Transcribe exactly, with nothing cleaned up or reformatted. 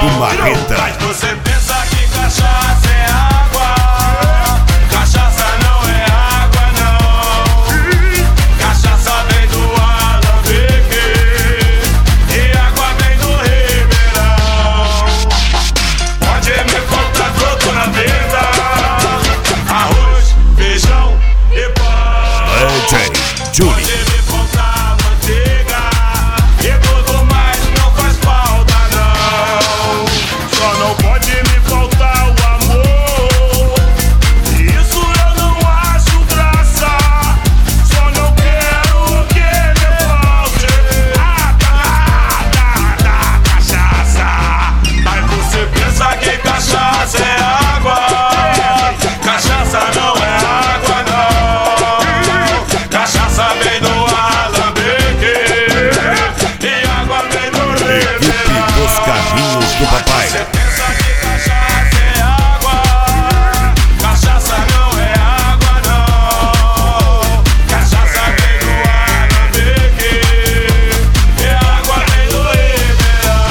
Marreta. Mas você pensa que cachaça é água, cachaça não é água não. Cachaça vem do Alambique e água vem do Ribeirão. Pode me faltar troco na mesa, arroz, feijão e pão. D J Julie. Pode me faltar manteiga e tudo mais não faz falta não. Só não pode me faltar o amor, isso eu não acho graça. Só não quero que me falte a da, da, da cachaça. Mas você pensa que cachaça é água, cachaça não é água não. Cachaça vem do Alambique e água vem do Ribeirão. Equipe dos Carrinhos do Patrão.